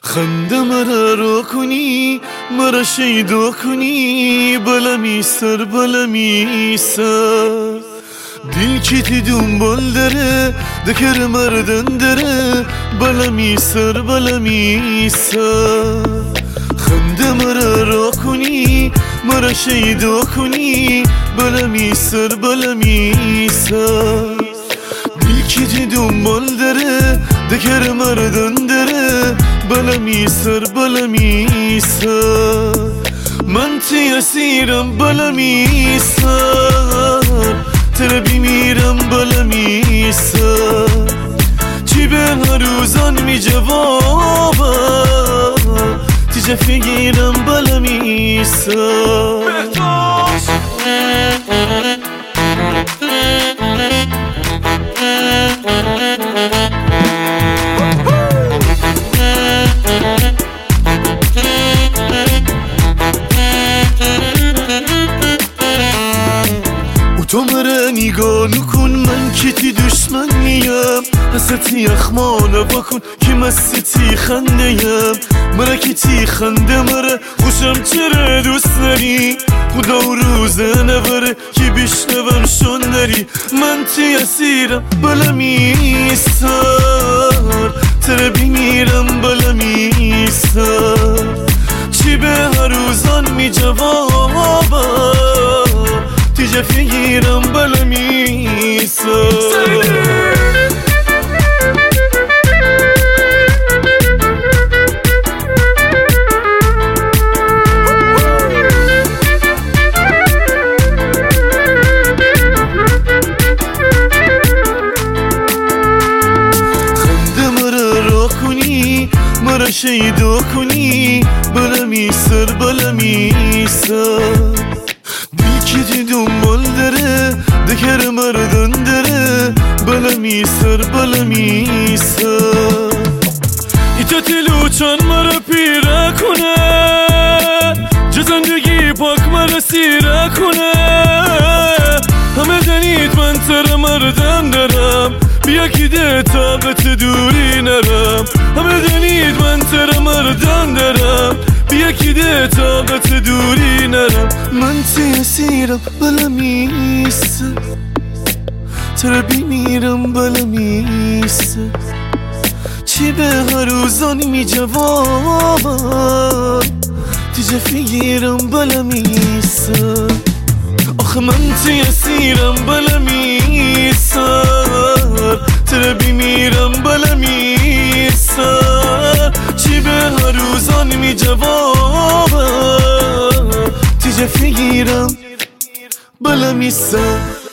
خنده مرا رو کنی مرا شیدا کنی بلمی سر دل کی دنبال داره دکر مردن داره بلمی سر خنده مرا رو کنی مرا شیدا کنی بلمی سر دل کی دنبال داره دکر مردن داره بلمی سر من تی اسیرم بلمی سر تره بیمیرم بلمی سر چی به هر روزان می جوابم تی جفگیرم بلمی سر تو مرا نگاه نکن من که تی دشمن نیم حستی اخمانه بکن که مستی خنده یم مرا که تی خنده مرا خوشم چرا دوست داری خدا و روزه نبره که بشنوم شون داری من تی اسیرم بلمی سر تره بیمیرم بلمی سر چی به هر روزان می جوابم تی جفگیرم بلمی سر مرا شیدا کنی بلمی سر دل کی دنبال داره دکر مردن داره بلمی سر ایتا تلوچان مرا پیره کنه جا زندگی پاک مرا سیره کنه همه دنید من تر مردن دارم بیا که ده طاقت دوری نرم همه دنید من تر مردن دارم بیا که ده طاقت دوری نرم من تی اسیرم بلمی سر تر بیمیرم بلمی سر چی به هر روزان می جوابم تی جفگیرم بلمی سر آخه من تی اسیرم بلمی سر تره بیمیرم بلمی سر چی به هر روزان می جوابم تی جفگیرم بلمی سر